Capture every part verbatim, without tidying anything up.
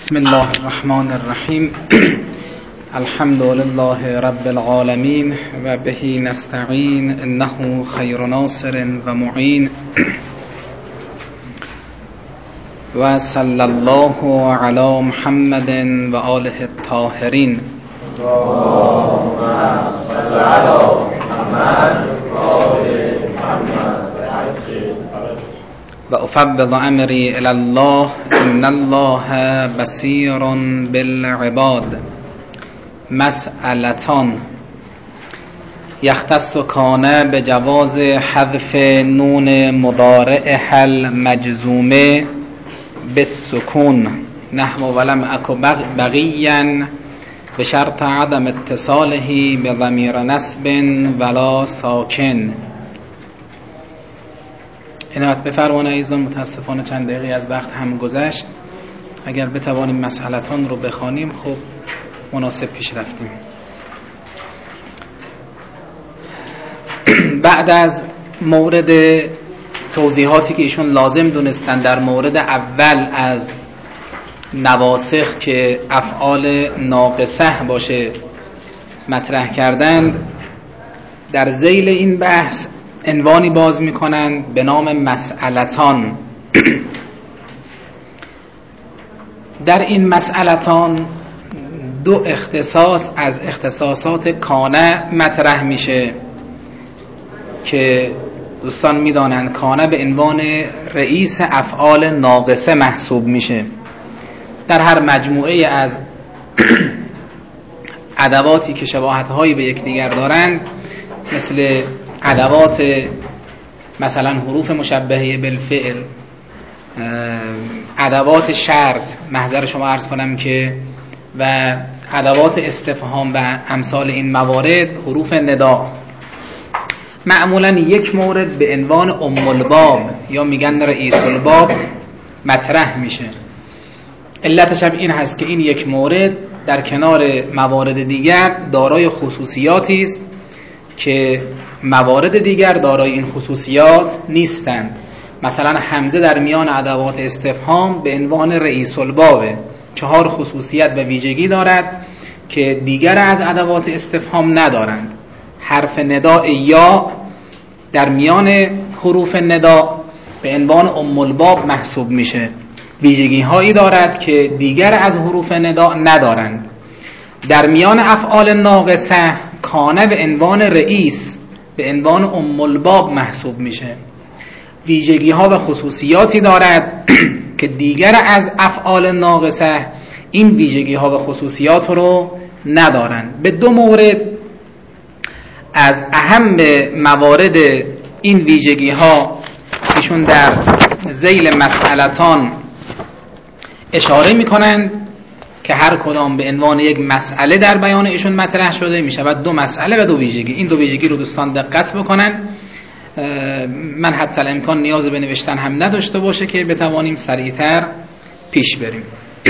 بسم الله الرحمن الرحیم. الحمد لله رب العالمین و به نستعین انه خیر ناصر و معین و صلی الله علی محمد و آله الطاهرین. اللهم صل علی محمد و آل محمد و افوض امری الی الله ان الله بصیر بالعباد. مسئلتان یختص کان به جواز حذف نون مضارع حل مجزومه بالسکون نحو ولم اک بغیا به شرط عدم اتصاله به ضمیر نصب ولا ساکن. عنایت بفرمایید عزیزان، متاسفانه چند دقیقه از وقت هم گذشت. اگر بتوانیم مسئلتان رو بخوانیم خب مناسب پیش رفتیم. بعد از مورد توضیحاتی که ایشون لازم دونستن در مورد اول از نواسخ که افعال ناقصه باشه مطرح کردند، در ذیل این بحث عنوانی باز میکنند به نام مسئلتان. در این مسئلتان دو اختصاص از اختصاصات کانه مطرح میشه که دوستان میدانند کانه به عنوان رئیس افعال ناقصه محسوب میشه. در هر مجموعه از ادواتی که شباهت‌هایی به یکدیگر دارند، مثل ادوات مثلا حروف مشبهه بالفعل، ادوات شرط، محضر شما عرض کنم که و ادوات استفهام و امثال این موارد، حروف ندا، معمولا یک مورد به عنوان ام الباب یا میگن رئیس الباب مطرح میشه. علتش هم این هست که این یک مورد در کنار موارد دیگر دارای خصوصیاتی است که موارد دیگر دارای این خصوصیات نیستند. مثلا حمزه در میان ادوات استفهام به عنوان رئیس البابه، چهار خصوصیت و ویژگی دارد که دیگر از ادوات استفهام ندارند. حرف نداء یا در میان حروف ندا به عنوان ام الباب محسوب میشه، ویژگی هایی دارد که دیگر از حروف ندا ندارند. در میان افعال ناقصه کانه به عنوان رئیس به عنوان ام الباب محسوب میشه، ویژگی ها و خصوصیاتی دارد که دیگر از افعال ناقصه این ویژگی ها و خصوصیات رو ندارند. به دو مورد از اهم موارد این ویژگی ها ایشون در ذیل مسئلتان اشاره میکنند که هر کدام به عنوان یک مسئله در بیان ایشون مطرح شده، میشود دو مسئله و دو ویژگی. این دو ویژگی رو دوستان دقت بکنن. من حتی الامکان نیاز به نوشتن هم نداشته باشه که بتوانیم سریعتر پیش بریم.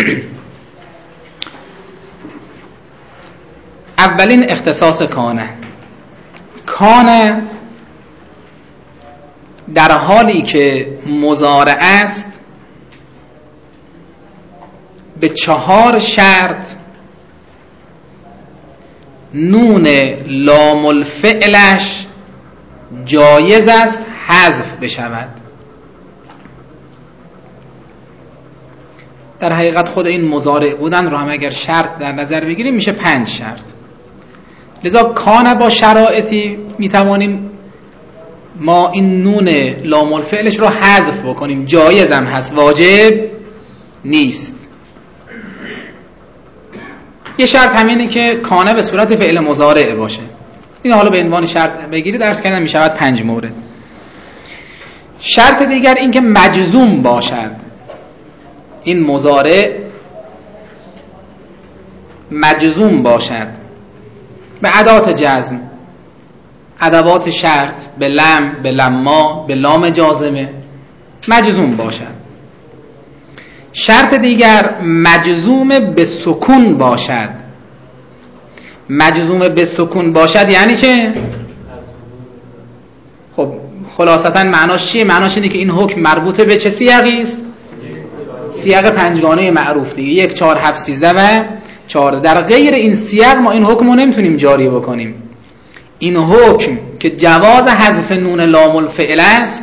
اولین اختصاص کانه. کانه در حالی که مضارع است به چهار شرط نون لام الفعلش جایز است حذف بشود. در حقیقت خود این مضارع بودن رو هم اگر شرط در نظر بگیریم میشه پنج شرط. لذا کان با شرایطی میتوانیم ما این نون لام الفعلش رو حذف بکنیم، جایز هم هست، واجب نیست. یه شرط همینه که کانه به صورت فعل مضارع باشه. این حالا به عنوان شرط بگیری درس کردن می شود پنج مورد. شرط دیگر این که مجزوم باشد. این مضارع مجزوم باشد به ادوات جزم، ادوات شرط، به لم، به لما، به لام جازمه مجزوم باشد. شرط دیگر مجزوم به سکون باشد. مجزوم به سکون باشد یعنی چه؟ خب خلاصتا معناش چیه؟ معناش اینه که این حکم مربوط به چه سیاقی است؟ سیاق پنجگانه معروف دیگه، یک چهار هفت سیزده و چهارده. در غیر این سیاق ما این حکم رو نمیتونیم جاری بکنیم. این حکم که جواز حذف نون لام الفعل است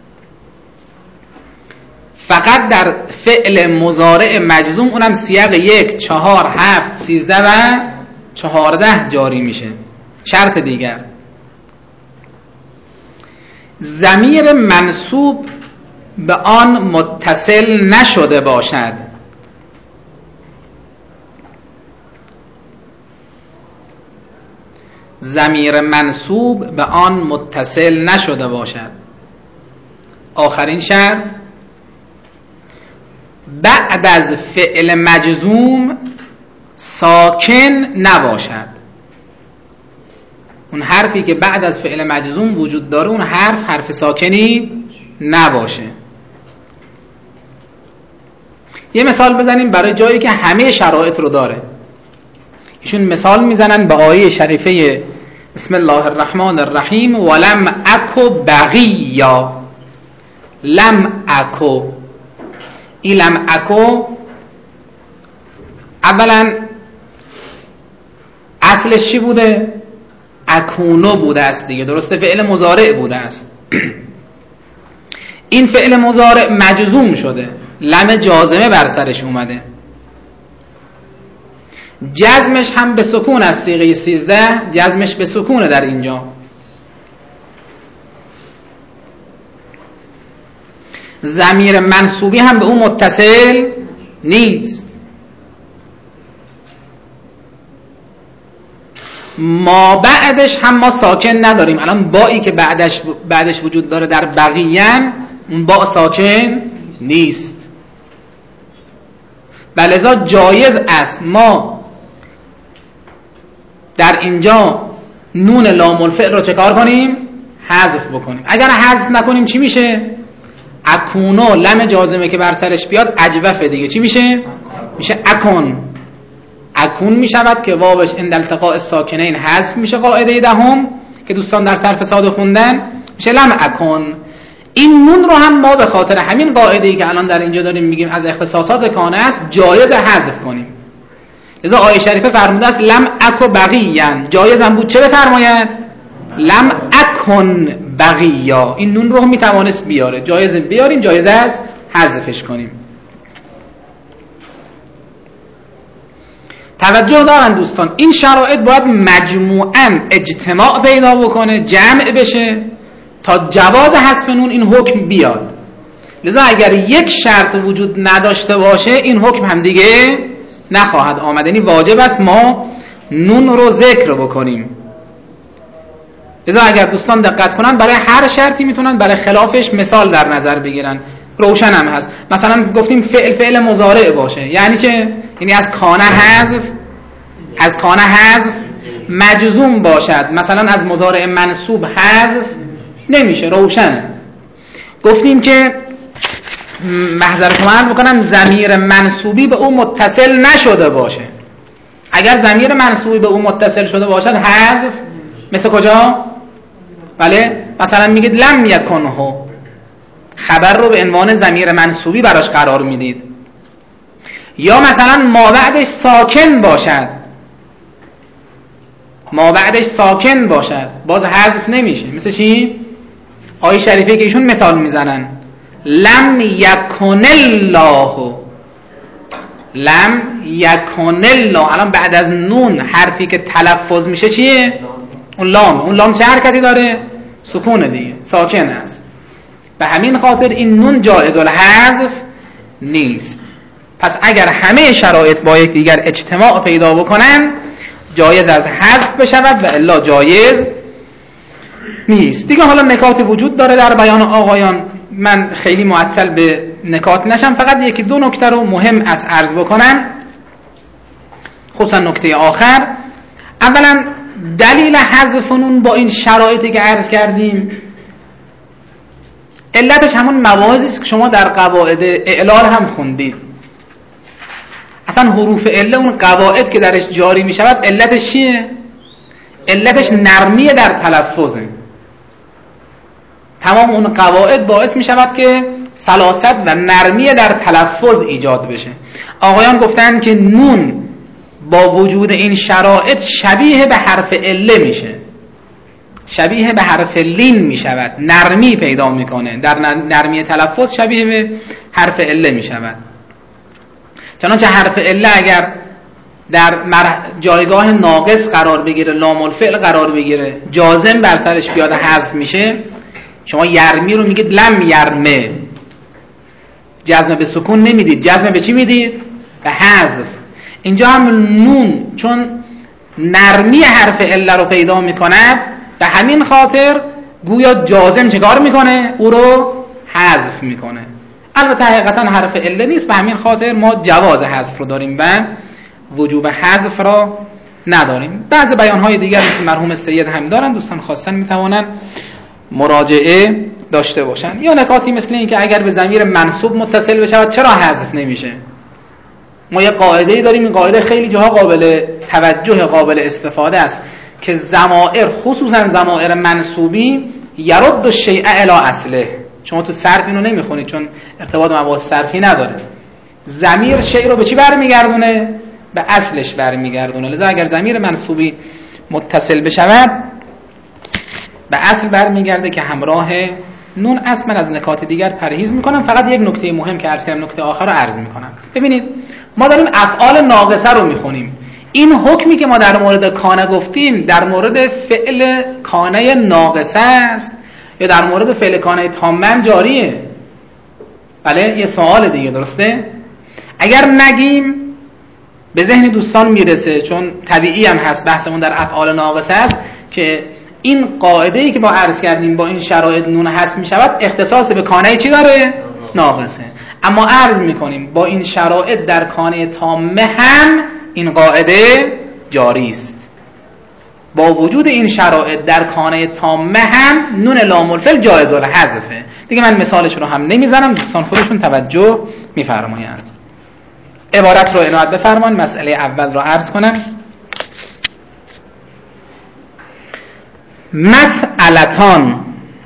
فقط در فعل مضارع مجزوم، اونم سیاق یک چهار هفت سیزده و چهارده جاری میشه. شرط دیگر، ضمیر منصوب به آن متصل نشده باشد. ضمیر منصوب به آن متصل نشده باشد. آخرین شرط، بعد از فعل مجزوم ساکن نباشد. اون حرفی که بعد از فعل مجزوم وجود داره اون حرف حرف ساکنی نباشه. یه مثال بزنیم برای جایی که همه شرایط رو داره. ایشون مثال میزنن به آیه شریفه بسم الله الرحمن الرحیم ولم اکو بغیا. لم اکو، این لم اکو اولا اصلش چی بوده؟ اکونو بوده است دیگه، درسته؟ فعل مضارع بوده است. این فعل مضارع مجزوم شده، لم جازمه بر سرش اومده. جزمش هم به سکون از صیغه سیزده، جزمش به سکونه در اینجا. ضمیر منصوبی هم به اون متصل نیست. ما بعدش هم ما ساکن نداریم. الان بایی که بعدش بعدش وجود داره در بقیه‌ن، اون با ساکن نیست. بلذا جایز است ما در اینجا نون لام الفعل رو چه کار کنیم؟ حذف بکنیم. اگر حذف نکنیم چی میشه؟ اکونو، لم جازمه که بر سرش بیاد اجوفه دیگه، چی میشه؟ میشه اکون. اکون میشود که واوش عند التقاء الساکنین حذف میشه، قاعده دهم که دوستان در صرف ساده خوندن، میشه لم اکون. این نون رو هم ما به خاطر همین قاعده‌ای که الان در اینجا داریم میگیم از اختصاصات کانه است جایز حذف کنیم. لذا آیه شریفه فرموده است لم اکو بغیان، جایز هم بود چه بفرماید؟ لم اکن بغیا. این نون رو هم میتوانست بیاره، جایز بیاریم، جایز است حذفش کنیم. توجه دارن دوستان، این شرایط باید مجموعاً اجتماع پیدا بکنه، جمع بشه تا جواز حذف نون این حکم بیاد. لذا اگر یک شرط وجود نداشته باشه این حکم هم دیگه نخواهد آمد. یعنی واجب است ما نون رو ذکر بکنیم. لذا اگر دوستان دقت کنن برای هر شرطی میتونن برای خلافش مثال در نظر بگیرن، روشن هم هست. مثلا گفتیم فعل فعل مضارع باشه، یعنی چه؟ یعنی از کانه حذف، از کانه حذف مجزوم باشد، مثلا از مضارع منصوب حذف نمیشه، روشنه. گفتیم که محضرتون عرض بکنم ضمیر منصوبی به اون متصل نشده باشه. اگر ضمیر منصوبی به اون متصل شده باشد حذف، مثل کجا؟ بله، مثلا میگید لم یکنه، خبر رو به عنوان ضمیر منصوبی براش قرار میدید. یا مثلا ما بعدش ساکن باشد، ما بعدش ساکن باشد باز حذف نمیشه. مثل چی؟ آیه شریفه که ایشون مثال میزنن لم یکن الله، لم یکن الله. الان بعد از نون حرفی که تلفظ میشه چیه؟ اون لام. اون لام چه حرکتی داره؟ سکونه دیگه، ساکن است. به همین خاطر این نون جایز الحذف نیست. پس اگر همه شرایط با یک دیگر اجتماع پیدا بکنن جایز از حذف بشود و الا جایز نیست دیگه. حالا نکات وجود داره در بیان آقایان، من خیلی معطل به نکات نشم، فقط یکی دو نکته رو مهم از عرض بکنم، خصوصا نکته آخر. اولا دلیل حذف نون با این شرایطی که عرض کردیم، علتش همون مواردی است که شما در قواعد اعلال هم خوندید. اصلا حروف عله، اون قواعد که درش جاری می شود، علتش چیه؟ علتش نرمی در تلفظه. تمام اون قواعد باعث می شود که سلاست و نرمی در تلفظ ایجاد بشه. آقایان گفتن که نون با وجود این شرایط شبیه به حرف عله میشه، شبیه به حرف لین میشود، نرمی پیدا میکنه، در نرمی تلفظ شبیه به حرف عله میشود. چنانچه حرف عله اگر در جایگاه ناقص قرار بگیره، لام الفعل قرار بگیره، جازم بر سرش بیاد حذف میشه. شما یرمی رو میگید لم یرمه، جزم به سکون نمیدید، جزم به چی میدید؟ به حذف. اینجا هم نون چون نرمی حرف عله رو پیدا میکند، به همین خاطر گویا جازم چکار میکنه؟ او رو حذف میکنه. البته حقیقتا حرف عله نیست، به همین خاطر ما جواز حذف رو داریم و وجوب حذف را نداریم. بعض بیانهای دیگر مثل مرحوم سید هم دارن، دوستان خواستن میتوانن مراجعه داشته باشن. یا نکاتی مثل این که اگر به ضمیر منصوب متصل بشه چرا حذف نمیشه؟ ما یه قاعده‌ای داریم، این قاعده خیلی جاها قابل توجه، قابل استفاده است که ضمائر، خصوصا ضمائر منصوبی، یرد الشیء الی اصله. شما تو صرف اینو نمیخونید چون ارتباط مباحث صرفی نداره. ضمیر شیء رو به چی برمیگردونه؟ به اصلش برمیگردونه. لذا اگر ضمیر منصوبی متصل بشود به اصل برمیگرده که همراه نون است. من از نکات دیگر پرهیز میکنم، فقط یک نکته مهم که عرض کردم، نکته آخر رو عرض میکنم. ببینید ما داریم افعال ناقصه رو میخونیم. این حکمی که ما در مورد کانه گفتیم در مورد فعل کانه ناقصه است یا در مورد فعل کانه تامه جاریه؟ بله، یه سوال دیگه، درسته؟ اگر نگیم به ذهن دوستان میرسه، چون طبیعی هم هست، بحثمون در افعال ناقصه است که این قاعده‌ای که ما عرض کردیم با این شرایط نون حذف میشود اختصاص به کانه چی داره؟ ناقصه. اما عرض میکنیم با این شرایط در کانه تامه هم این قاعده جاری است. با وجود این شرایط در کانه تامه هم نون لام الفعل جایز الحذفه. دیگه من مثالش رو هم نمیزنم، دوستان خودشون توجه میفرمایند. عبارت رو عنایت بفرمان. مسئله اول رو عرض کنم. مسئلتان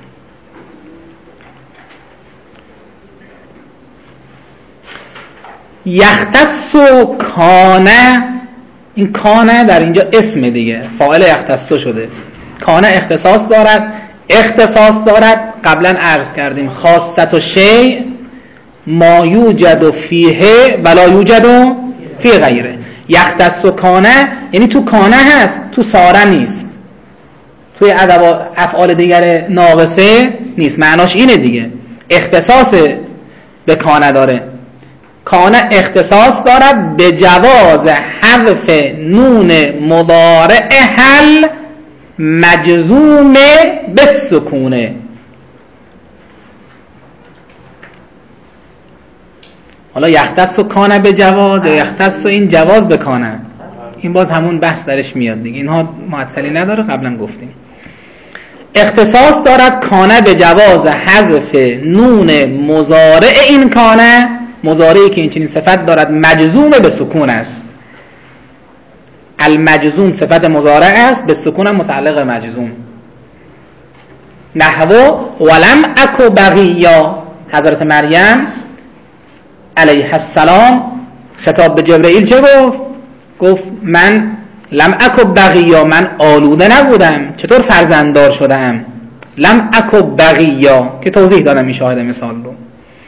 یختص کانه، این کانه در اینجا اسم دیگه، فاعل یختص شده. کانه اختصاص دارد، اختصاص دارد قبلا عرض کردیم خاصت و شیء ما یوجد فیه ولا یوجد فی غیره. یختص کانه یعنی تو کانه هست، تو ساره نیست، توی افعال دیگر ناقصه نیست. معناش اینه دیگه، اختصاص به کانه داره. کانه اختصاص دارد به جواز حذف نون مضارع حل مجزوم بالسکونه. حالا یختص و کانه به جواز یا یختص و این جواز به کانه، این باز همون بحث درش میاد دیگه، اینها معطلی نداره، قبلا گفتیم. اختصاص دارد کانه به جواز حذف نون مضارع این کانه، مضارعی که این چنین صفت دارد مجزوم به سکون است. المجزوم صفت مضارع است، به سکون هم متعلق مجزوم. نحو ولم اکو بغیا، حضرت مریم علیه السلام خطاب به جبرئیل چه گفت؟ گفت من لم اکو بغیا، من آلوده نبودم، چطور فرزنددار شدم؟ لم اکو بغیا که توضیح دادم این شاهد مثال رو.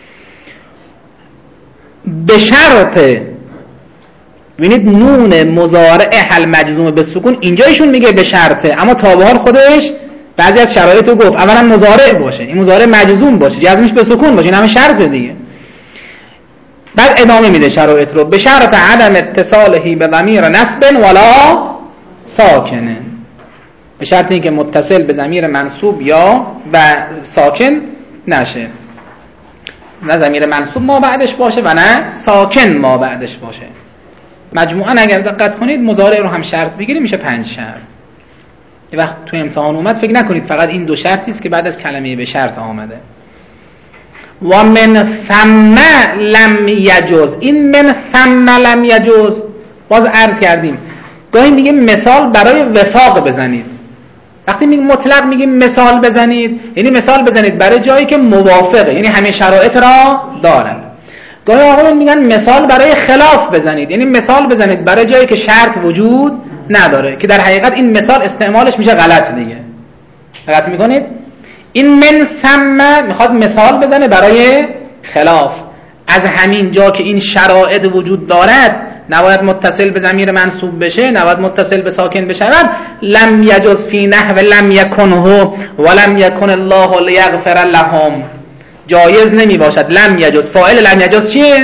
به شرط، ببینید نون مضارع حل مجزوم به سکون اینجا ایشون میگه به شرطه، اما تا به حال خودش بعضی از شرایط رو گفت. اولا مضارع باشه، این مضارع مجزوم باشه، جزمش به سکون باشه، این همه شرط دیگه. بعد ادامه میده شرایط رو. به شرط عدم اتصالهی به ضمیر نصب ولا ساکنه، به شرط اینکه متصل به ضمیر منصوب یا و ساکن نشه. نه ضمیر منصوب ما بعدش باشه و نه ساکن ما بعدش باشه. مجموعاً اگر دقت کنید مضارع رو هم شرط بگیریم میشه پنج شرط. یه وقت تو امتحان اومد فکر نکنید فقط این دو شرطی است که بعد از کلمه به شرط آمده. و من ثم لم یجوز، این من ثم لم یجوز باز عرض کردیم گاهی میگه مثال برای وفاق بزنید. وقتی میگیم مطلق میگیم مثال بزنید، یعنی مثال بزنید برای جایی که موافقه، یعنی همه شرایط را دارن. گاهی آقایون میگن مثال برای خلاف بزنید، یعنی مثال بزنید برای جایی که شرط وجود نداره، که در حقیقت این مثال استعمالش میشه غلط دیگه. غلط میکنید. این من ثم میخواد مثال بزنه برای خلاف. از همین جا که این شرایط وجود دارد نباید متصل به ضمیر منصوب بشه، نباید متصل به ساکن بشود. لم یجز فی نحو لم یکنه ولم یکن الله لیغفر لهم، جایز نمی باشد. لم یجز، فاعل لم یجز چیه؟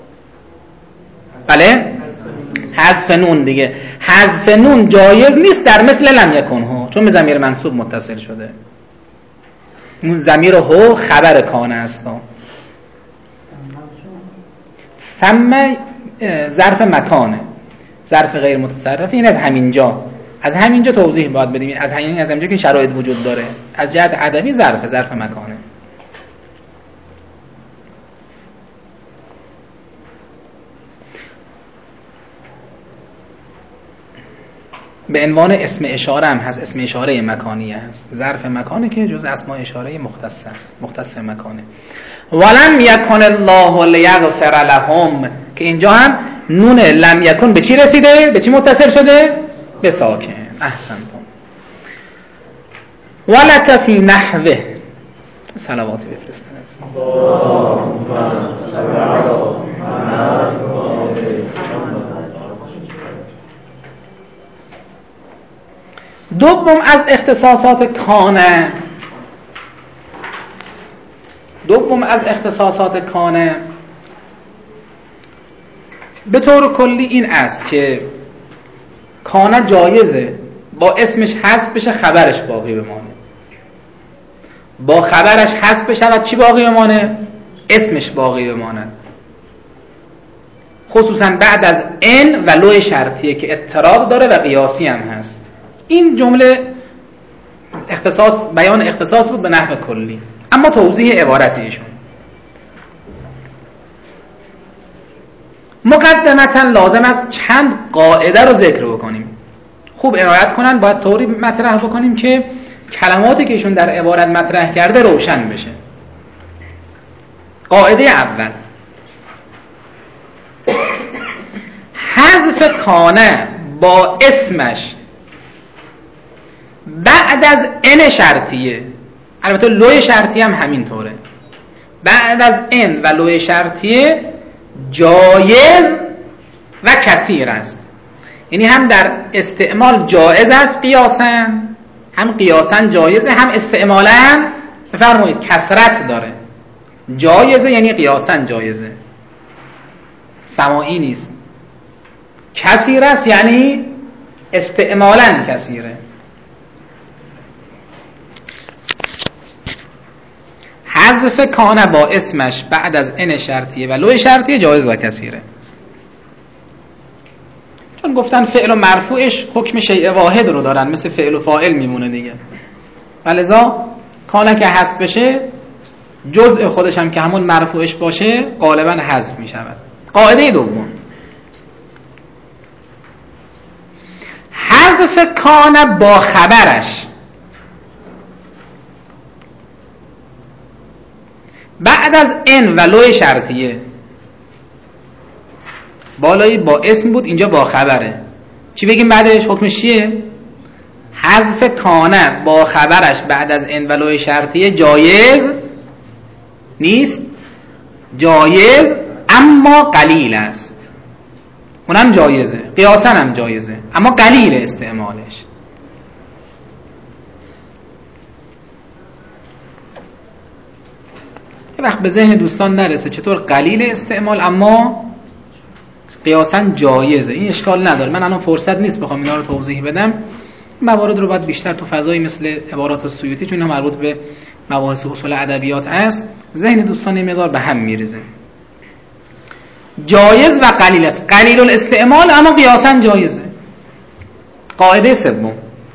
بله؟ حذف نون دیگه. حذف نون جایز نیست در مثل لم یکنه، چون به ضمیر منصوب متصل شده. اون ضمیر هو خبر کان است. ثم ظرف مکانه، ظرف غیر متصرف. این از همینجا، از همینجا توضیح باید بدیم. از همین از همینجا که شرایط وجود داره، از جهت ادبی ظرف ظرف مکانه. به عنوان اسم اشاره هم هست، اسم اشاره مکانی هست. ظرف مکانه که جز اسماء اشاره مختص است، مختص مکانه. ولم یکن الله لیغفر لهم، که اینجا هم نون لم یکن به چی رسیده؟ به چی متصل شده؟ به ساکن. احسنتم. ولک فی نحوه صلوات بفرستید. دوم از اختصاصات کانه، دوم از اختصاصات کانه به طور کلی این است که کانه جایزه با اسمش حذف بشه خبرش باقی بمانه، با خبرش حذف بشه و چی باقی بمانه؟ اسمش باقی بمانه. خصوصا بعد از ان و لو شرطیه که اضطراب داره و قیاسی هم هست. این جمله اختصاص، بیان اختصاص بود به نحو کلی. اما توضیح عبارت ایشون مقدمتا لازم است چند قاعده رو ذکر بکنیم. خوب عنایت کنن، باید طوری مطرح بکنیم که کلماتی که ایشون در عبارت مطرح کرده روشن بشه. قاعده اول، حذف کانه با اسمش بعد از ان شرطیه، البته لوی شرطیه هم همینطوره، بعد از ان و لوی شرطیه جایز و کثیر است. یعنی هم در استعمال جایز است قیاساً، هم قیاساً جایزه، هم استعمالاً بفرمایید کثرت داره. جایزه یعنی قیاساً جایزه، سماعی نیست. کثیر است یعنی استعمالاً کثیره. حذف کانه با اسمش بعد از ان شرطیه و لو شرطیه جایز و کثیره. چون گفتن فعل و مرفوعش حکم شیء واحد رو دارن، مثل فعل و فاعل میمونه دیگه. ولذا کانه که حذف بشه جزء خودش هم که همون مرفوعش باشه غالبا حذف میشود. قاعده دوم، حذف کانه با خبرش بعد از ان و لو شرطیه. بالایی با اسم بود، اینجا با خبره. چی بگیم بعدش؟ حکمش چیه؟ حذف کانه با خبرش بعد از ان و لو شرطیه جایز نیست، جایز اما قلیل است. اونم جایزه، قیاسا هم جایزه، اما قلیل استعمالش. یه وقت به ذهن دوستان نرسه چطور قلیل استعمال اما قیاساً جایزه، این اشکال نداره. من الان فرصت نیست بخوام اینا رو توضیح بدم. موارد رو باید بیشتر تو فضایی مثل عبارات السیوطی، چون اینا مربوط به مباحث اصول ادبیات است، ذهن دوستان یه مقدار به هم میریزه. جایز و قلیل است، قلیل الاستعمال اما قیاساً جایزه. قاعده سوم،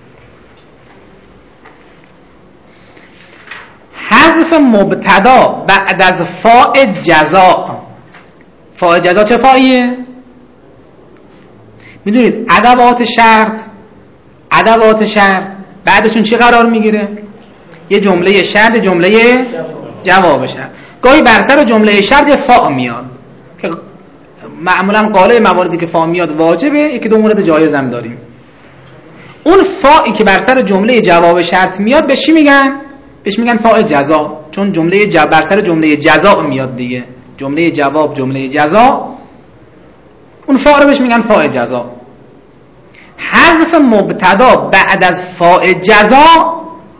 حذف مبتدا بعد از فاء جزاء. فاء جزاء چه فاعیه؟ میدونید ادوات شرط، ادوات شرط بعدشون چی قرار میگیره؟ یه جمله شرط، جمله جواب شرط. گاهی بر سر جمله شرط یه فا میاد که معمولا قالب مواردی که فا میاد واجبه، یکی دو مورد جایز هم داریم. اون فایی که بر سر جمله جواب شرط میاد بهش چی میگن؟ بهش میگن فاء جزا، چون جمله ج... بر سر جمله جزا میاد دیگه، جمله جواب جمله جزا، اون فا رو بهش میگن فاء جزا. حذف مبتدا بعد از فاء جزا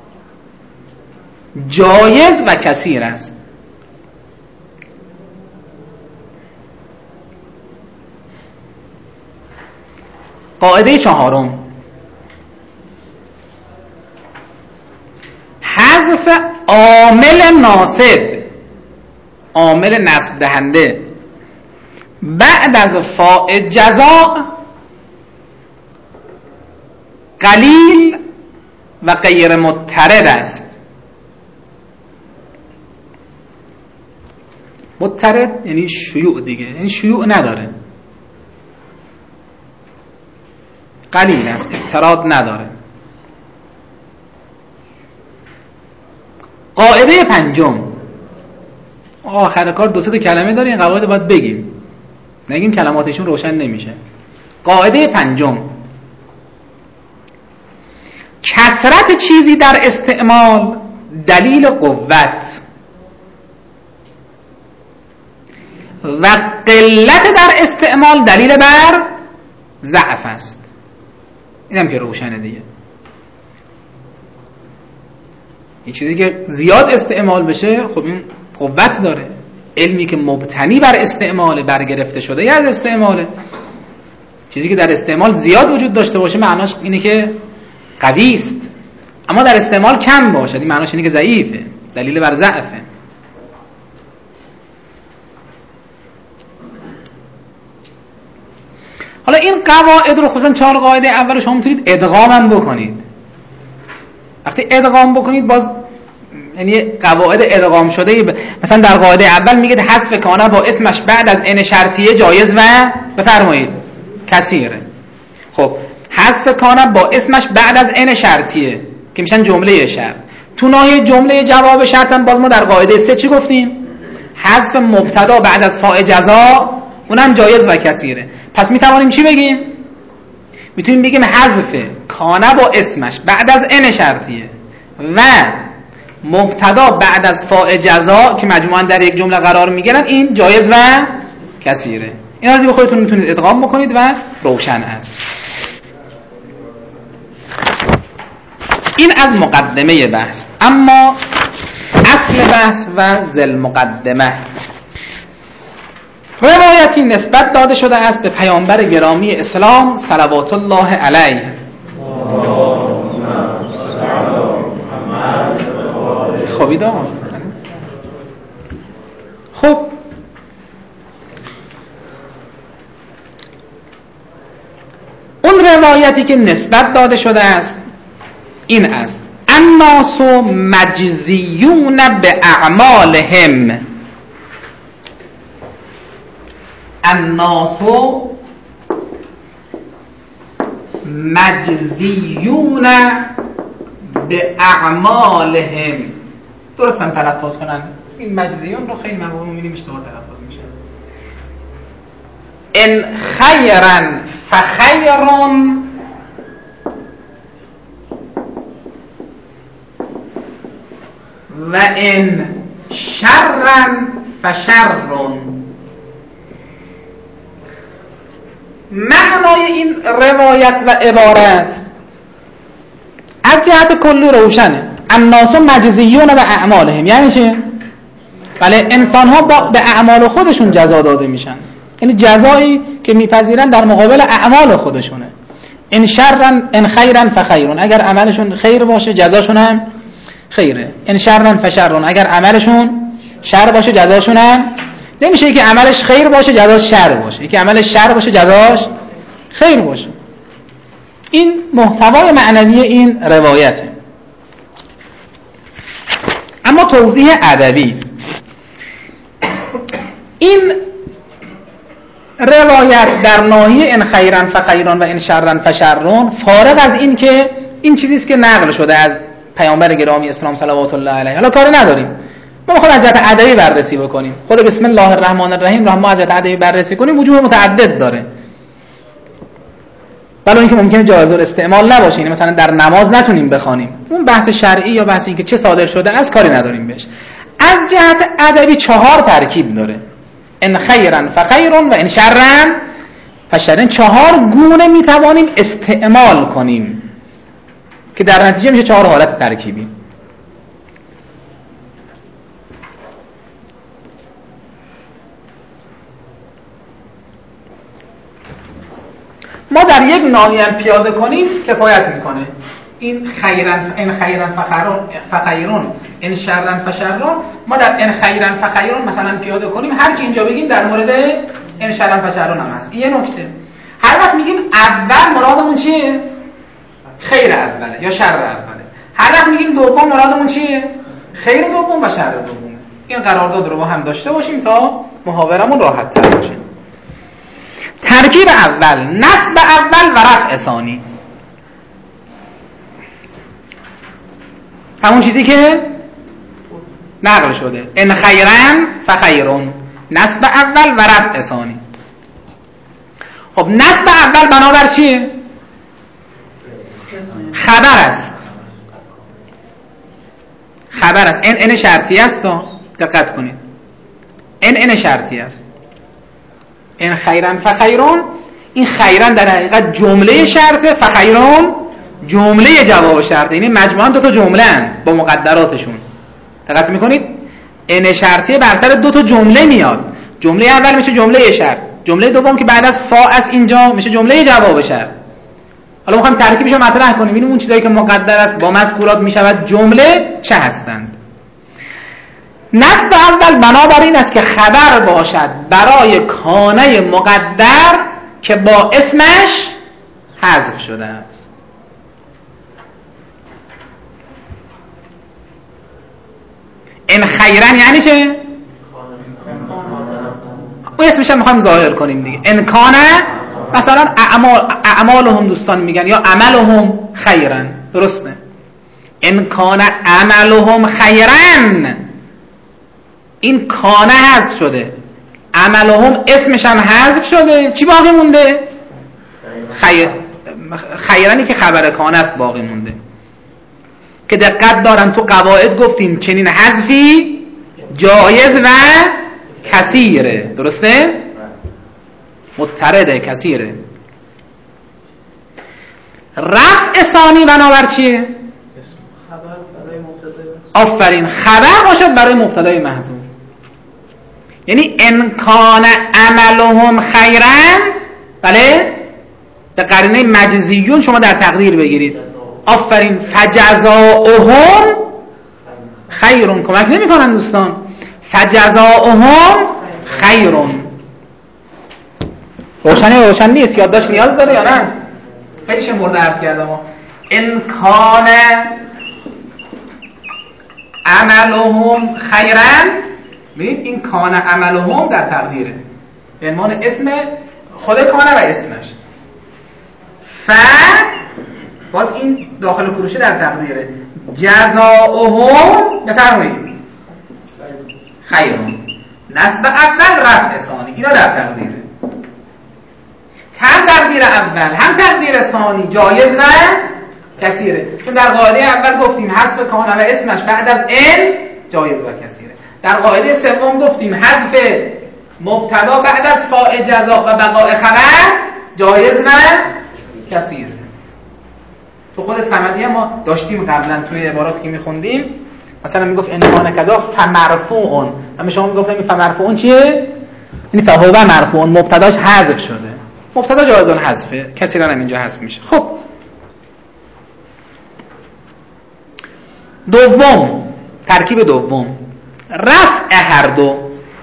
جایز و کثیر است. قاعده چهارم، حذف عامل ناسب، عامل نصب دهنده بعد از فاء جزا قلیل و غیر مضطرد است. مضطرد یعنی شیوع دیگه، یعنی شیوع نداره، قلیل است، اضطراد نداره. قاعده پنجم، آخر کار دو سه تا کلمه داره، این قواعد باید بگیم، نگیم کلماتشون روشن نمیشه. قاعده پنجم، کثرت چیزی در استعمال دلیل قوت و قلت در استعمال دلیل بر ضعف است. اینم که روشنه دیگه. این چیزی که زیاد استعمال بشه خب این قوت داره. علمی که مبتنی بر استعمال، برگرفته شده از استعماله. چیزی که در استعمال زیاد وجود داشته باشه معناش اینه که قوی است، اما در استعمال کم باشه این معناش اینه که ضعیفه، دلیل بر ضعفه. حالا این قواعد رو خصوصا چهار قاعده اول شما میتونید ادغام هم بکنید. وقتی ادغام بکنید باز یعنی قواعد ادغام شده ب... مثلا در قاعده اول میگه حذف کانه با اسمش بعد از ان شرطیه جایز و بفرمایید کثیره. خب حذف کانه با اسمش بعد از ان شرطیه که میشن جمله شرط. تو ناحیه جمله جواب شرط هم باز ما در قاعده سه چی گفتیم؟ حذف مبتدا بعد از فاء جزا اونم جایز و کثیره. پس میتوانیم چی بگیم؟ میتونیم بگیم حذف کانه با اسمش بعد از ان شرطیه و مبتدا بعد از فاء جزا که مجموعاً در یک جمله قرار میگیرن این جایز و کثیره. اینا رو دیگه خودتون میتونید ادغام بکنید و روشن است. این از مقدمه بحث. اما اصل بحث و ذل مقدمه، روایتی نسبت داده شده است به پیامبر گرامی اسلام صلوات الله علیه. خوابیده. خب اون روایتی که نسبت داده شده است این است: الناس مجزیون به اعمالهم، الناس مجزیون به اعمالهم. درست هم تلفظ کنن این مجزیون رو، خیلی مقام میبینیم اشتباه تلفظ میشه. ان خیرن فخیرون و ان شرن فشرون. معنای این روایت و عبارت از جهت کلی روشنه. الناس مجزیون به اعمالهم یعنی چه؟ بله، انسان ها با به اعمال خودشون جزا داده میشن، یعنی جزایی که میپذیرن در مقابل اعمال خودشونه. ان شرن ان خیرن فخیرون، اگر عملشون خیر باشه جزاشون هم خیره. ان شرن فشرون، اگر عملشون شر باشه جزاشون هم نمیشه که عملش خیر باشه جزاش شر باشه، که عملش شر باشه جزاش خیر باشه. این محتوای معنوی این روایته. اما توضیح ادبی، این روایت در ناحیه ان خیرن فخیرون و ان شرن فشرون فارغ از این که این چیزی است که نقل شده از پیامبر گرامی اسلام صلوات الله علیه. حالا کاری نداریم، ما میخوایم از جهت ادبی بررسی بکنیم. خود بسم الله الرحمن الرحیم را ما از جهت ادبی بررسی کنیم وجوه متعدد داره، ولی اینکه ممکنه جایز الاستعمال نباشه، یعنی مثلا در نماز نتونیم بخوانیم. اون بحث شرعی یا بحث اینکه چه صادر شده از کاری نداریم بهش. از جهت ادبی چهار ترکیب داره: ان خیرا فخیر و ان شرا فشر. چهار گونه میتوانیم استعمال کنیم که در نتیجه میشه چهار حالت ترکیبی. ما در یک ناحیه پیاده کنیم کفایت میکنه. این خیرن ان خیرن فخیرون فخیرون ان شرن فشرون، ما در ان خیرن فخیرون مثلا پیاده کنیم، هر چی اینجا بگیم در مورد ان شرن فشرون هم هست. این یه نکته. هر وقت میگیم اول مرادمون چیه؟ خیر اوله یا شر اوله. هر وقت میگیم دوم مرادمون چیه؟ خیر دوم و شر دوم. این قرارداد رو با هم داشته باشیم تا محاورمون راحت تر باشه. ترکیب اول نصب اول و رفع ثانی، همون چیزی که نقل شده ان خیرن فخیرون، نصب اول و رفع ثانی. خب نصب اول بنابر چیه؟ خبر است، خبر است. ان ان شرطی است، دقت کنید، ان ان شرطی است. ان خیرن فخیرون، این خیرن در حقیقت جمله شرطه، فخیرون جمله جواب شرطه، یعنی مجموعاً دو تا جمله ان با مقدراتشون. دقت میکنید؟ ان شرطیه بر سر دو تا جمله میاد. جمله اول میشه جمله شرط، جمله دوم که بعد از فا است اینجا میشه جمله جواب شرط. حالا میخوایم ترکیبش رو مطرح کنیم، ببینیم اون چیزایی که مقدر است با مذکورات میشود جمله چه هستند. نصب اول بنابر این است که خبر باشد برای کانه مقدر که با اسمش حذف شده است. این خیرن یعنی چه؟ اون اسمش هم میخوایم ظاهر کنیم دیگه. ان کانه مثلا اعمال اعمالهم دوستان میگن یا عملهم خیرن، درسته؟ ان کانه عملهم خیرن، این کانه حذف شده، عملهم اسمش هم حذف شده، چی باقی مونده؟ خیر خیرنی که خبر کانه است باقی مونده. که دقت دارن تو قواعد گفتیم چنین حذفی جایز و کثیره، درسته؟ مضطرده، کثیره. رفع ثانی بنابر چیه؟ آفرین، خبر باشد برای مبتدای محذوف. یعنی ان کان عملهم خیرن، بله، به قرینه مجزیون شما در تقدیر بگیرید. آفرین، فجزاؤهم خیرون. کمک نمی کنن دوستان. فجزاؤهم خیرون. روشنه روشن نیست؟ یادداشت نیاز داره یا نه؟ خیلی چه مورد عرض کردم. ان کان عملهم خیرن، ببینید این کان عملهم در تقدیره به عنوان اسم خود کانه و اسمش. ف باز این داخل کروشه در تقدیره. جزاؤهم بفرمایید خیرون. نصب اول رفع ثانی، اینا در تقدیره. هم تقدیر اول هم تقدیر ثانی جایز و کثیره. چون در قاعده اول گفتیم حذف کانه و اسمش بعد از ان جایز و کثیره. در قاعده سوم گفتیم حذف مبتدا بعد از فاء جزا و بقاء خبر جایز و کثیره. تو خود صمدی ما داشتیم قبلا توی عباراتی که میخوندیم، مثلا میگفت ان کان کذا فمرفوع، اما شما میگفتیم فمرفوع چیه؟ یعنی فهو مرفوع، مبتداش حذف شده. مبتدا جایزان حذفه، کثیرا هم اینجا حذف میشه. خب دوم، ترکیب دوم رفع هر دو.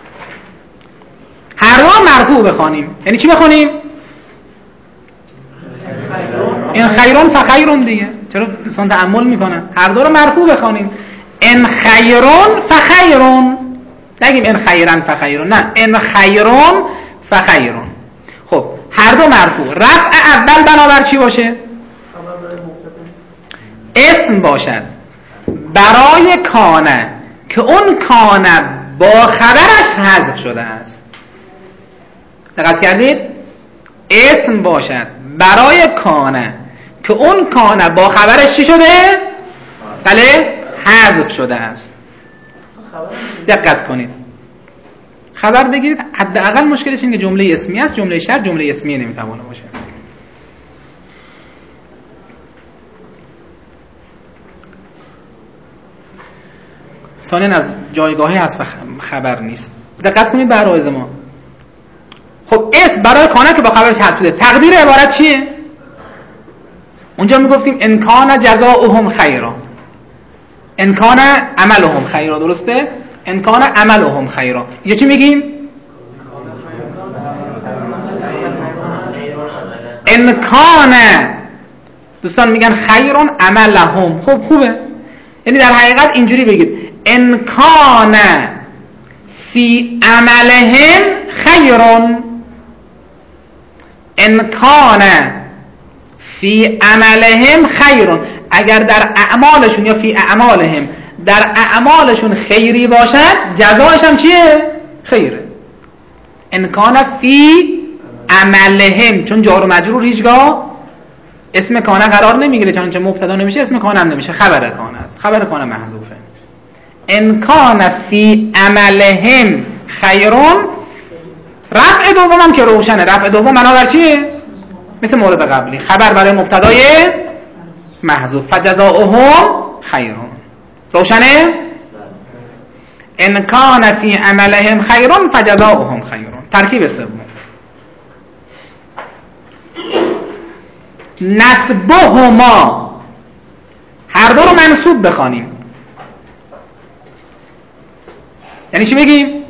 هر دو مرفوع بخوانیم، یعنی چی بخونیم؟ این خیرون فخیرون دیگه. چرا دوستان تأمل میکنن؟ هر دو رو مرفوع بخوانیم. ان خیرون فخیرون، نگیم ان خیرن فخیرون، نه، ان خیرون فخیرون. خب هر دو مرفوع. رفع اول بنابر چی باشه؟ اسم باشد برای کانه که اون کانه با خبرش حذف شده است. دقت کردید؟ اسم باشد برای کانه که اون کانه با خبرش چی شده؟ بله حذف شده است. دقت کنید، خبر بگیرید. حداقل مشکلش اینه که جمله اسمی است، جمله شرط جمله اسمیه نمیتونه باشه. ثانیاً از جایگاهی حذف خبر نیست. دقت کنید به عرایض ما. خب اسم برای کانه که با خبرش حذف شده، تقدیر عبارت چیه؟ اونجا میگفتیم ان کان جزاؤهم خیرا، ان کان عملهم خیرا، درسته؟ ان کان عملهم خیرا. اینجا چی میگیم؟ ان کان، دوستان میگن خیرون عملهم. خب خوبه، یعنی در حقیقت اینجوری بگید ان کان فی عملهم خیرون، ان کان فی عملهم خیرون، اگر در اعمالشون یا فی اعمالهم در اعمالشون خیری باشد جزایش هم چیه؟ خیره. ان کان فی عملهم، چون جار و مجرور هیچگاه اسم کانه قرار نمیگیره، چون چه مبتدا نمیشه اسم کانه هم نمیشه، خبر کانه است، خبر کانه محذوفه. ان کان فی عملهم خیرون، رفع دومم که روشنه، رفع دوم بنابر چیه؟ مثل مورد قبلی، خبر برای مبتدای محذوف، فجزاؤهم خیرون. روشنه؟ ان کان فی عملهم خیرون فجزاؤهم خیرون. ترکیب سوم نسبهما، هر دو رو منصوب بخوانیم. یعنی چی بگیم؟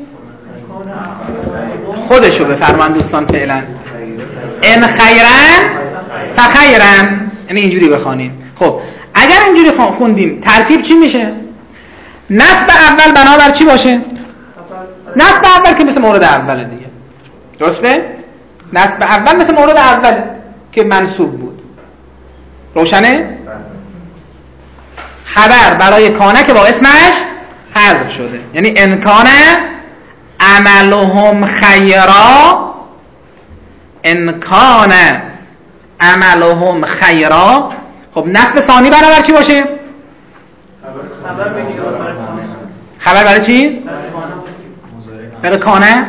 خودشو بفرمان دوستان فعلا. ان خیرن فخیرن، یعنی اینجوری بخوانیم. خب اگر اینجوری خوندیم ترتیب چی میشه؟ نصب اول بنابر چی باشه؟ نصب اول که مثل مورد اوله دیگه، درسته؟ نصب اول مثل مورد اوله که منصوب بود. روشنه؟ خبر برای کانه که با اسمش حذف شده، یعنی ان کان عملهم خیرا، ان کان عملهم خیرا. خب نصب ثانی برابر چی باشه؟ خبر برای چی؟ برای کانه.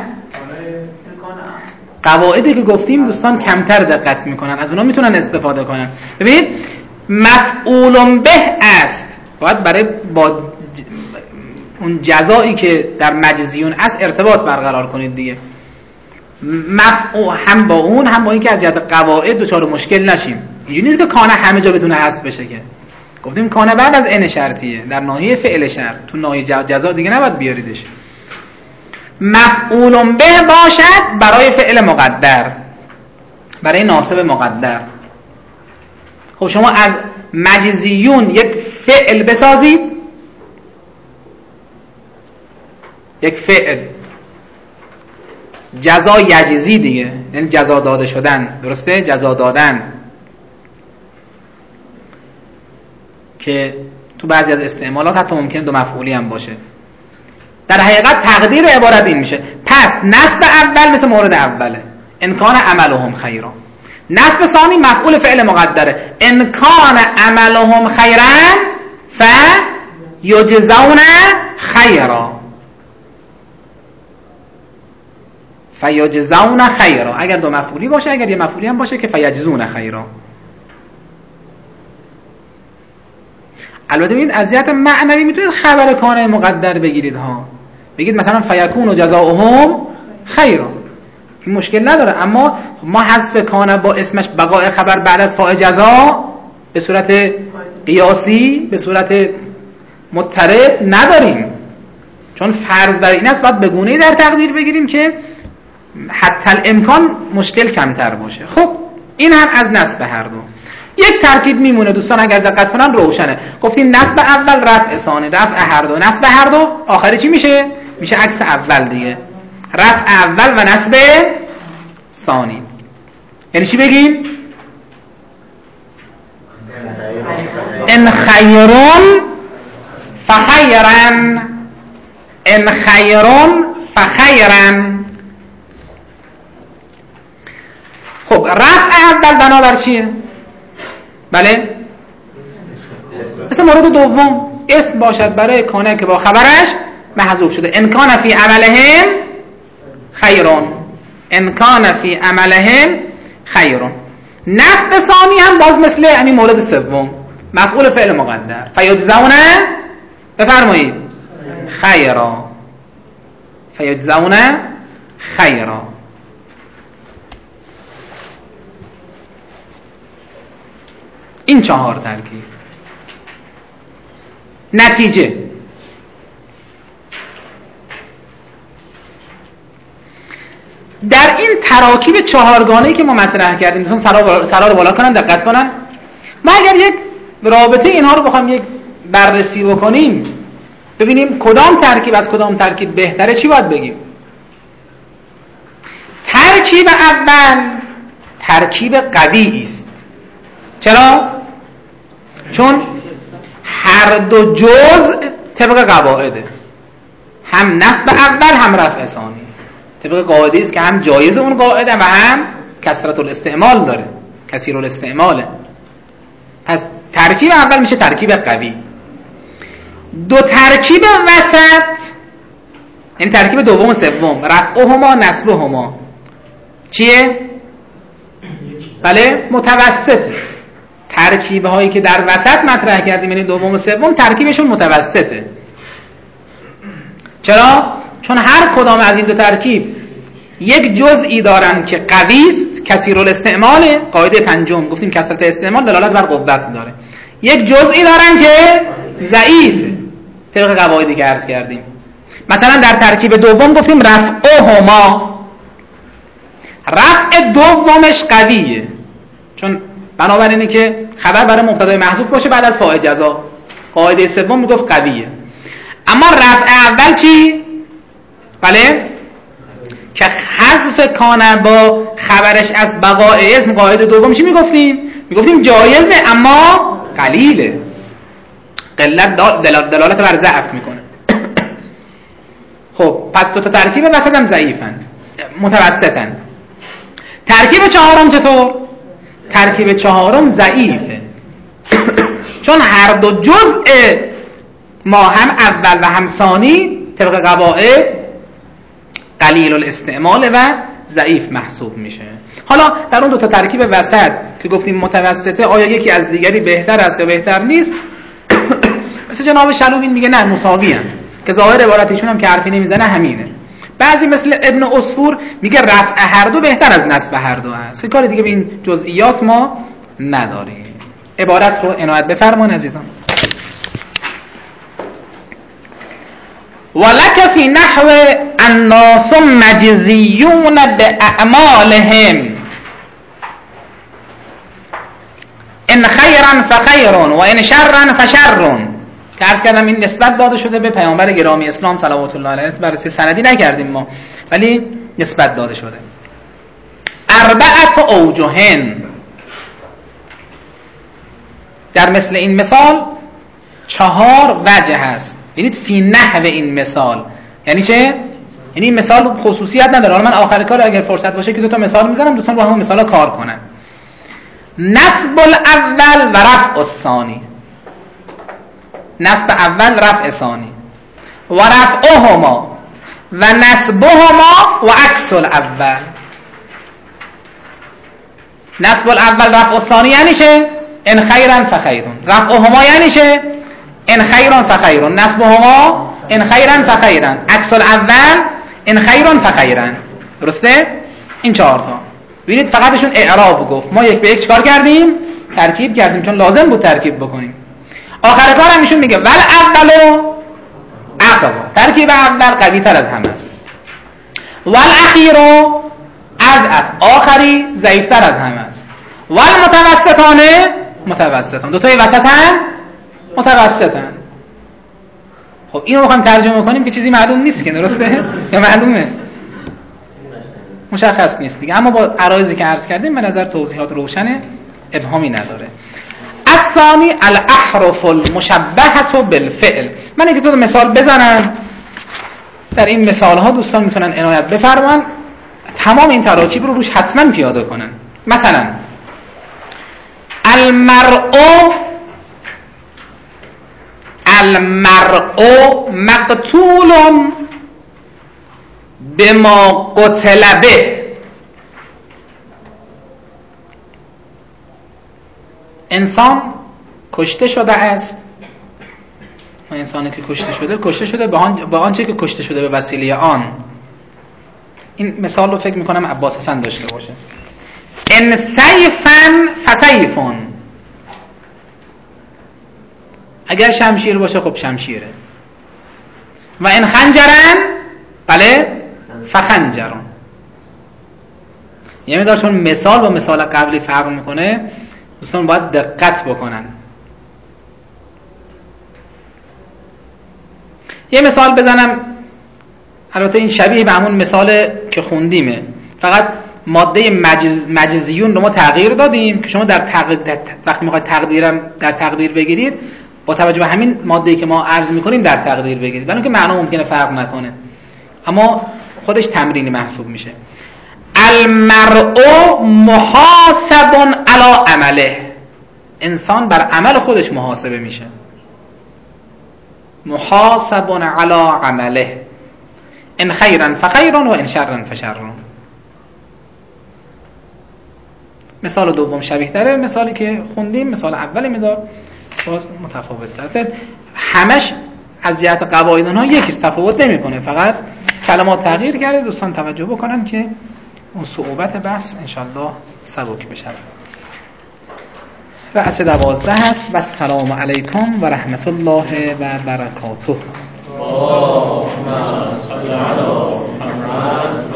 قواعدی که گفتیم دوستان کمتر دقت میکنن، از اونا میتونن استفاده کنن. ببینید مفعول به است، باید برای با اون جزایی که در مجزیون است ارتباط برقرار کنید دیگه. مفعول هم با اون هم با این که از جهت قواعد دچار مشکل نشیم. اینجوری نیست که کانه همه جا بتونه حذف بشه، که گفتیم کانه بعد از ان شرطیه در ناحیه فعل شرط، تو ناحیه جزا دیگه نباید بیاریدش. مفعول به باشد برای فعل مقدر، برای ناصب مقدر. خب شما از مجزیون یک فعل بسازید، یک فعل جزا یجزی دیگه، یعنی جزا داده شدن، درسته؟ جزا دادن، که تو بعضی از استعمالات حتی ممکنه دو مفعولی هم باشه. در حقیقت تقدیر عبارت این میشه، پس نصب اول مثل مورد اوله، ان کان عملهم خیرا. نصب ثانی مفعول فعل مقدره، ان کان عملهم خیرا فیجزون خیرا، فیجزون خیرا. اگر دو مفعولی باشه، اگر یه مفعولی هم باشه که فیجزون خیرا. البته ببینید از جهت معنوی میتونید خبر کان مقدر بگیرید ها، بگید مثلا فیکون جزاؤهم خیرا، این مشکل نداره. اما ما حذف کان با اسمش بقای خبر بعد از فاعل جزا به صورت قیاسی، به صورت مضطرد نداریم، چون فرض بر این است باید به گونه‌ای در تقدیر بگیریم که حتی الامکان مشکل کمتر باشه. خب این هم از نصب هر دو. یک ترکیب میمونه دوستان اگر دقت کنن روشنه. گفتیم نصب اول رفع ثانی، رفع هر دو، نصب هر دو آخری چی میشه؟ میشه عکس اول دیگه، رفع اول و نصب ثانی. یعنی چی بگیم؟ ان خیرون فخیرن، ان خیرون فخیرن. خب رفع اول بنابر چیه؟ بله مثل مورد دوم اسم باشد برای کانه که با خبرش محذوف شده. ان کان فی عملهم خیرون، ان کان فی عملهم خیرون. نصب ثانی هم باز مثل همین مورد سوم، مفعول فعل مقدر. فیجزون، بفرمایید خیرا، فیجزون خیرا. این چهار ترکیب. نتیجه در این تراکیب چهارگانه‌ای که ما مطرح کردیم، مثلا سرا سرا رو بالا کنن، دقت کنن. ما اگر یک رابطه اینها رو بخوام یک بررسی بکنیم، ببینیم کدام ترکیب از کدام ترکیب بهتره، چی باید بگیم؟ ترکیب اول ترکیب قوی است. چرا؟ چون هر دو جزء طبق قواعده، هم نصب اول هم رفع ثانی، طبق قاعده است که هم جایز اون قاعده و هم کثرت الاستعمال داره، کثیر الاستعماله. پس ترکیب اول میشه ترکیب قوی. دو ترکیب وسط، این ترکیب دوم و سوم، رفعهما نصبهما چیه؟ بله متوسطه. ترکیب هایی که در وسط مطرح کردیم، یعنی دوم و سوم، ترکیبشون متوسطه. چرا؟ چون هر کدام از این دو ترکیب یک جزئی دارن که قوی است، کثیر الاستعماله، قاعده پنجم گفتیم کثرت استعمال دلالت بر قوت داره. یک جزئی دارن که ضعیفه، طبق قواعدی که عرض کردیم. مثلا در ترکیب دوم گفتیم رفعهما، رفع دومش قویه، چون بنابراینه که خبر برای مبتدای محذوف باشه بعد از فاعل جزا. قاعده سوم میگفت قویه. اما رفع اول چی؟ بله که حذف کانه با خبرش از بقاء اسم. قاعده دوم چی میگفتیم؟ میگفتیم جایزه اما قلیله، قلت دلالت بر ضعف میکنه. خب پس دو تا ترکیب وسط هم ضعیفن، متوسطن. ترکیب چهارم چطور؟ ترکیب چهارم ضعیفه چون هر دو جزء ما، هم اول و هم ثانی، طبق قواعد قلیل الاستعمال و ضعیف محسوب میشه. حالا در اون دو تا ترکیب وسط که گفتیم متوسطه، آیا یکی از دیگری بهتر است یا بهتر نیست؟ مثل جناب شلوبین میگه نه، مساوی هم، که ظاهر عبارتشون هم که حرفی نمیزنه همینه. بعضی مثل ابن عصفور میگه رفع هر دو بهتر از نصب هر دو است. کار دیگه به این جزئیات ما نداریم. عبارت رو عنایت بفرمایید عزیزان. ولک فی نحو الناس مجزیون باعمالهم ان خیرا فخیر و ان شرا فشر. که عرض کردم این نسبت داده شده به پیامبر گرامی اسلام صلوات الله علیه. بررسی سندی نکردیم ما، ولی نسبت داده شده. اربعه اوجهن، در مثل این مثال چهار وجه هست. ببینید فی نحو این مثال یعنی چه؟ یعنی این مثال خصوصیت نداره. حالا من آخر کار اگر فرصت باشه که دو تا مثال میزنم، دوستان با همون مثالا کار کنن. نصب الاول و رفع الثانی، نصب اول رفع ثانی، و رفعهما و نصبهما و عکس الاول. نصب الاول رفع الثانی یعنی چه؟ ان خیرا فخیرون. رفعهما یعنی چه؟ ان خیرا فخیرون. نصبهما ان خیرا فخیرن. عکس الاول ان خیرا فخیرن. درسته؟ این چهار تا. ببینید فقطشون اعراب گفت، ما یک به یک چیکار کردیم؟ ترکیب کردیم، چون لازم بود ترکیب بکنیم. آخر کار هم ایشون میگه ول اولو اقوا، ترکیب اول قوی تر از همه است. ول اخیرو اضعف، آخری ضعیف تر از همه است. ول متوسطانه متوسطان، دو تای وسطن متوسطن. خب اینو میخوایم ترجمه کنیم که چیزی معلوم نیست که، درسته؟ یا معلومه؟ مشخص نیست دیگه. اما با عرایضی که عرض کردیم به نظر توضیحات روشنه، ابهامی نداره. از الثانی الاحرف المشبهه بالفعل. من اگه دو مثال بزنم در این مثال ها دوستان میتونن عنایت بفرمایند تمام این تراکیب رو روش حتما پیاده کنن. مثلا المرء المرء مقتول بما قتل به. انسان کشته شده است، انسانی که کشته شده کشته شده به آنچه که کشته شده به وسیله آن. این مثال رو فکر میکنم عباس حسن داشته باشه. ان سیفن فسیفون، اگر شمشیر باشه خب شمشیره. و ان خنجرن بله فخنجرون. یعنی دار چون مثال با مثال قبلی فرق میکنه دوستان باید دقت بکنن. یه مثال بزنم، البته این شبیه به همون مثال که خوندیمه، فقط ماده مجز... مجزیون رو ما تغییر دادیم که شما در تقدیر وقتی میخواید تقدیرم در تقدیر بگیرید با توجه به همین ماده‌ای که ما عرض میکنیم در تقدیر بگیرید، برای اینکه معنا ممکنه فرق نکنه اما خودش تمرینی محسوب میشه. المرء محاسب علی عمله، انسان بر عمل خودش محاسبه میشه. محاسب علی عمله، ان خیرا فخیر و ان شرا فشر. مثال دوم شبیه تره مثالی که خوندیم، مثال اولی میداد باز متفاوت تره. همش از جهت قواعد اونها یکیست، تفاوت نمیکنه، فقط کلمات تغییر کرده. دوستان توجه بکنن که اون صعوبت بحث انشالله سبک بشه. رأس دوازده هست. و السلام علیکم و رحمت الله و برکاته.